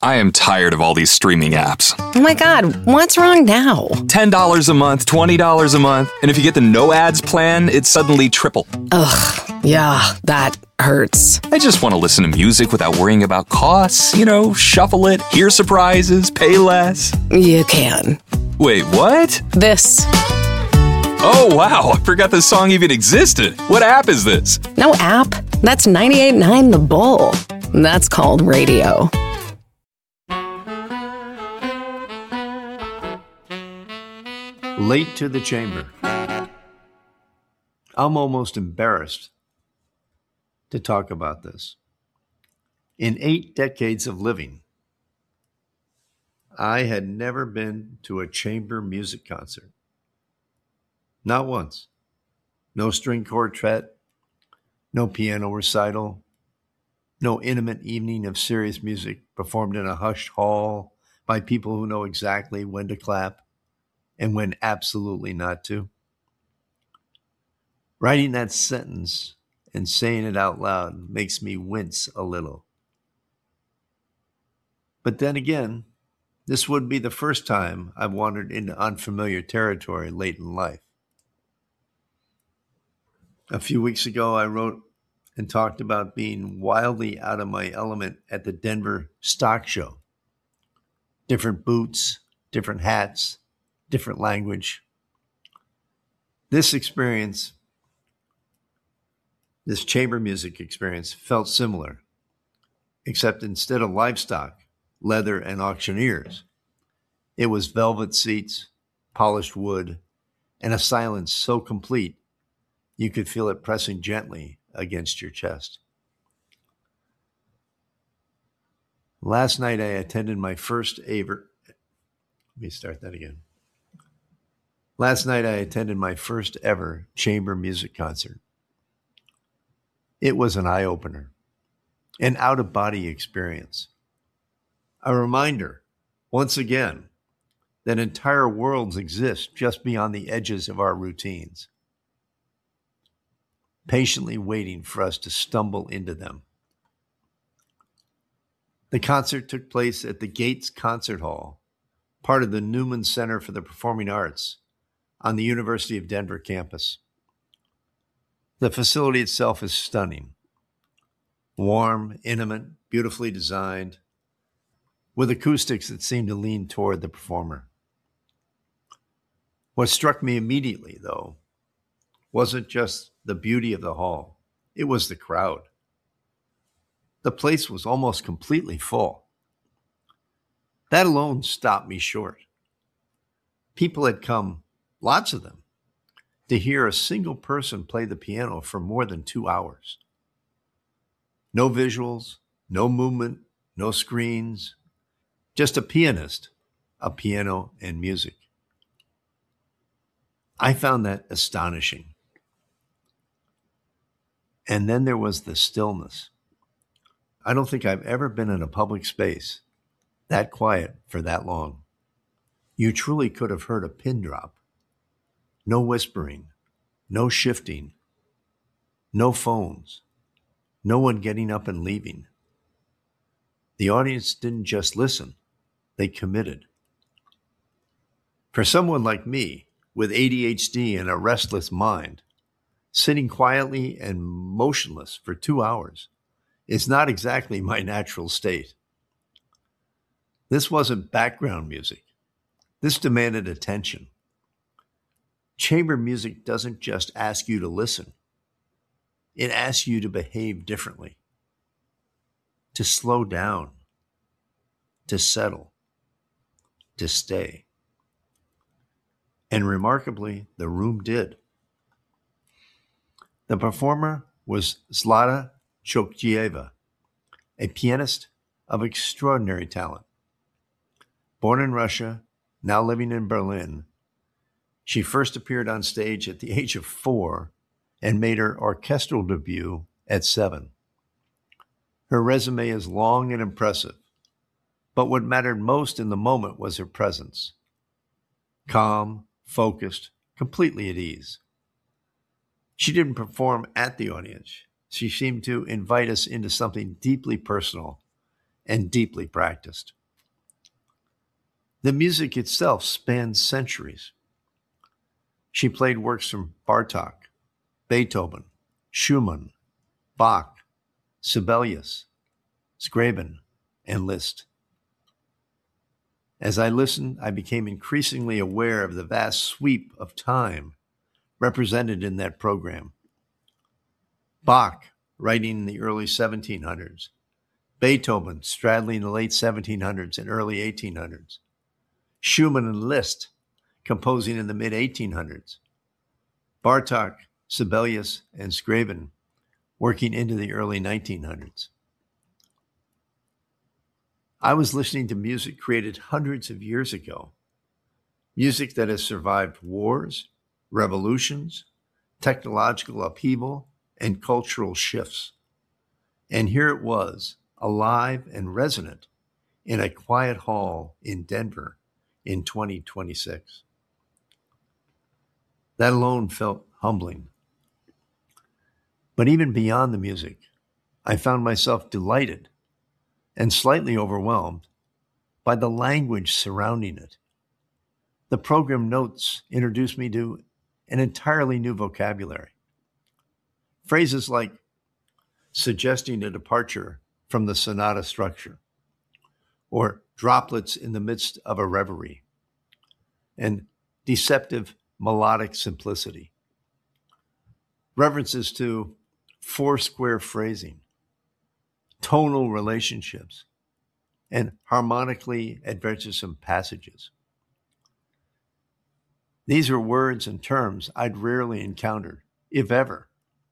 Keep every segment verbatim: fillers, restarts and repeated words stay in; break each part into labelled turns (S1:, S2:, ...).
S1: I am tired of all these streaming apps.
S2: Oh my God, what's wrong now?
S1: ten dollars a month, twenty dollars a month, and if you get the no ads plan, it's suddenly triple.
S2: Ugh, yeah, that hurts.
S1: I just want to listen to music without worrying about costs, you know, shuffle it, hear surprises, pay less.
S2: You can.
S1: Wait, what?
S2: This.
S1: Oh, wow, I forgot this song even existed. What app is this?
S2: No app. That's ninety-eight point nine The Bull. That's called radio.
S3: Late to the chamber. I'm almost embarrassed to talk about this. In eight decades of living, I had never been to a chamber music concert. Not once. No string quartet, no piano recital, no intimate evening of serious music performed in a hushed hall by people who know exactly when to clap and when absolutely not to. Writing that sentence and saying it out loud makes me wince a little. But then again, this would be the first time I've wandered into unfamiliar territory late in life. A few weeks ago, I wrote and talked about being wildly out of my element at the Denver Stock Show. Different boots, different hats, different language. This experience, this chamber music experience, felt similar, except instead of livestock, leather, and auctioneers, it was velvet seats, polished wood, and a silence so complete you could feel it pressing gently against your chest. Last night I attended my first ever, let me start that again. Last night I attended my first ever chamber music concert. It was an eye-opener, an out-of-body experience. A reminder, once again, that entire worlds exist just beyond the edges of our routines, patiently waiting for us to stumble into them. The concert took place at the Gates Concert Hall, part of the Newman Center for the Performing Arts on the University of Denver campus. The facility itself is stunning. Warm, intimate, beautifully designed, with acoustics that seem to lean toward the performer. What struck me immediately, though, wasn't just the beauty of the hall. It was the crowd. The place was almost completely full. That alone stopped me short. People had come, lots of them, to hear a single person play the piano for more than two hours. No visuals, no movement, no screens, just a pianist, a piano, and music. I found that astonishing. And then there was the stillness. I don't think I've ever been in a public space that quiet for that long. You truly could have heard a pin drop. No whispering, no shifting, no phones, no one getting up and leaving. The audience didn't just listen, they committed. For someone like me, with A D H D and a restless mind, sitting quietly and motionless for two hours is not exactly my natural state. This wasn't background music. This demanded attention. Chamber music doesn't just ask you to listen. It asks you to behave differently, to slow down, to settle, to stay. And remarkably, the room did. The performer was Zlata Chokchieva, a pianist of extraordinary talent. Born in Russia, now living in Berlin, she first appeared on stage at the age of four and made her orchestral debut at seven. Her resume is long and impressive, but what mattered most in the moment was her presence. Calm, focused, completely at ease. She didn't perform at the audience. She seemed to invite us into something deeply personal and deeply practiced. The music itself spans centuries. She played works from Bartók, Beethoven, Schumann, Bach, Sibelius, Scriabin, and Liszt. As I listened, I became increasingly aware of the vast sweep of time represented in that program. Bach, writing in the early seventeen hundreds, Beethoven, straddling the late seventeen hundreds and early eighteen hundreds, Schumann and Liszt, composing in the mid eighteen hundreds, Bartók, Sibelius, and Scriabin, working into the early nineteen hundreds. I was listening to music created hundreds of years ago, music that has survived wars, revolutions, technological upheaval, and cultural shifts. And here it was, alive and resonant, in a quiet hall in Denver in twenty twenty-six. That alone felt humbling. But even beyond the music, I found myself delighted and slightly overwhelmed by the language surrounding it. The program notes introduced me to an entirely new vocabulary. Phrases like suggesting a departure from the sonata structure, or droplets in the midst of a reverie, and deceptive melodic simplicity. References to four-square phrasing, tonal relationships, and harmonically adventuresome passages. These are words and terms I'd rarely encountered, if ever.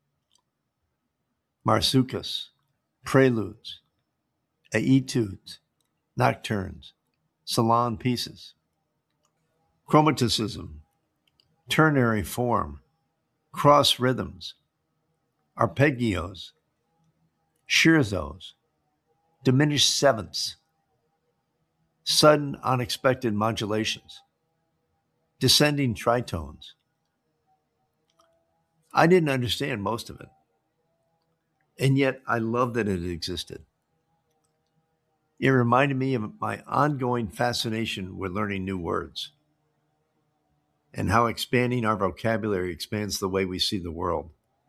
S3: Marsukas, preludes, etudes, nocturnes, salon pieces, chromaticism, ternary form, cross rhythms, arpeggios, scherzos, diminished sevenths, sudden unexpected modulations, descending tritones. I didn't understand most of it, and yet I loved that it existed. It reminded me of my ongoing fascination with learning new words and how expanding our vocabulary expands the way we see the world.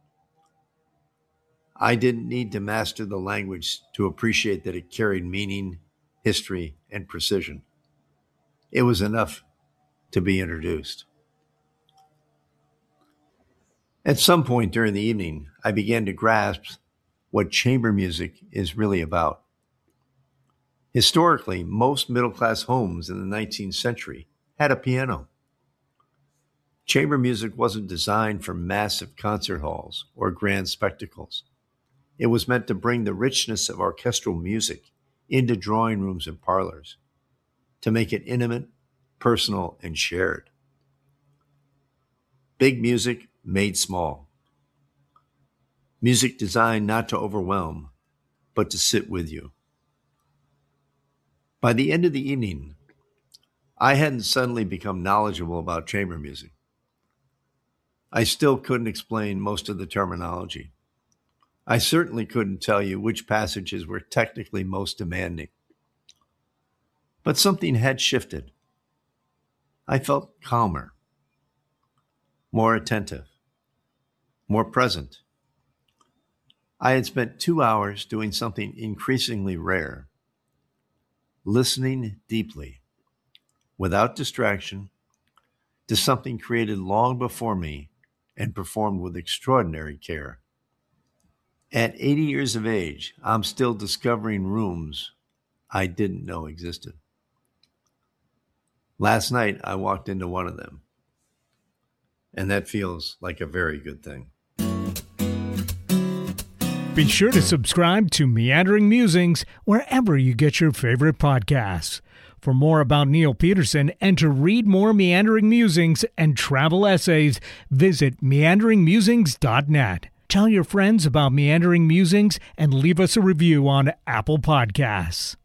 S3: I didn't need to master the language to appreciate that it carried meaning, history, and precision. It was enough to be introduced. At some point during the evening, I began to grasp what chamber music is really about. Historically, most middle-class homes in the nineteenth century had a piano. Chamber music wasn't designed for massive concert halls or grand spectacles. It was meant to bring the richness of orchestral music into drawing rooms and parlors, to make it intimate, personal, and shared. Big music made small. Music designed not to overwhelm, but to sit with you. By the end of the evening, I hadn't suddenly become knowledgeable about chamber music. I still couldn't explain most of the terminology. I certainly couldn't tell you which passages were technically most demanding. But something had shifted. I felt calmer, more attentive, more present. I had spent two hours doing something increasingly rare, listening deeply, without distraction, to something created long before me and performed with extraordinary care. At eighty years of age, I'm still discovering rooms I didn't know existed. Last night, I walked into one of them, and that feels like a very good thing.
S4: Be sure to subscribe to Meandering Musings wherever you get your favorite podcasts. For more about Neil Peterson and to read more Meandering Musings and travel essays, visit meandering musings dot net. Tell your friends about Meandering Musings and leave us a review on Apple Podcasts.